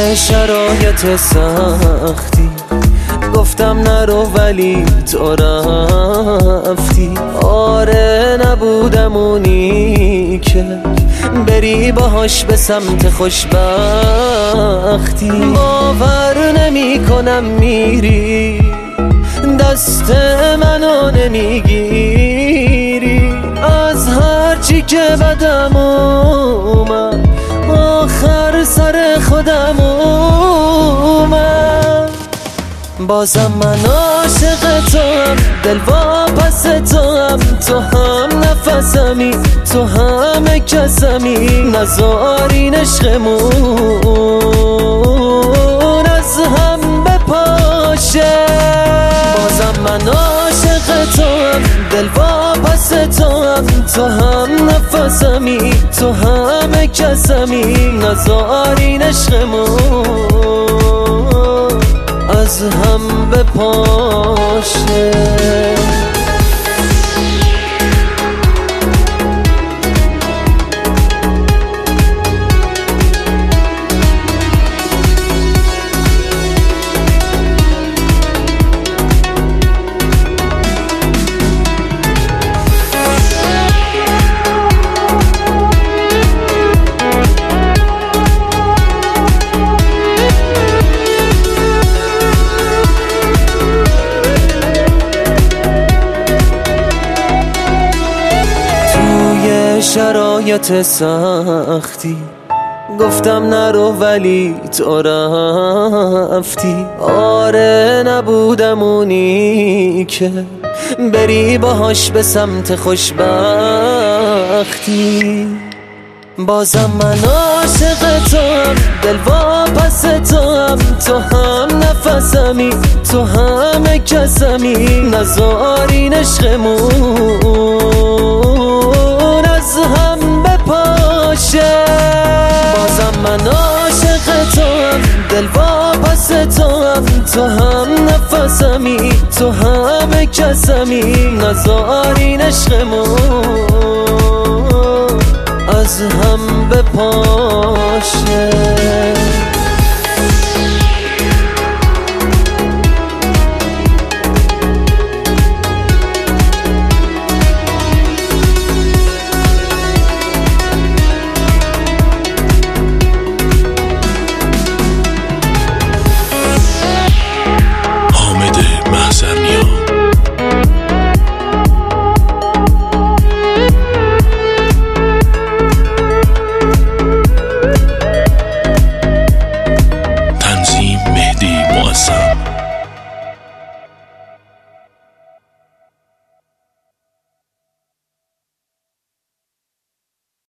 شرایط سختی گفتم نرو ولی تو رفتی. آره نبودم اونی که بری باهاش به سمت خوشبختی. باور نمی کنم میری دست منو نمیگیری. از هرچی که بدم اومد آخر سر خودم اومد. بازم من عاشق تو هم، دل واپس تو هم، تو هم نفسمی، تو همه کسمی. نذارین عشقمون از هم بپاشه. بازم من عاشق تو هم، دل واپس تو هم، تو هم نفسمی، تو همه کسمی. نذارین عشقمون از هم بپاشه. شرایط سختی گفتم نرو ولی تو رفتی. آره نبودم اونی که بری باهاش به سمت خوشبختی. بازم من عاشق تو هم، دل واپس تو هم، تو هم نفسمی، تو همه کسمی. نذارین عشقمون از هم بپاشه. بازم من عاشق تو هم، دل واپس تو هم، تو هم نفسمی، تو همه کسمی. نذارین عشقمون از هم بپاشه.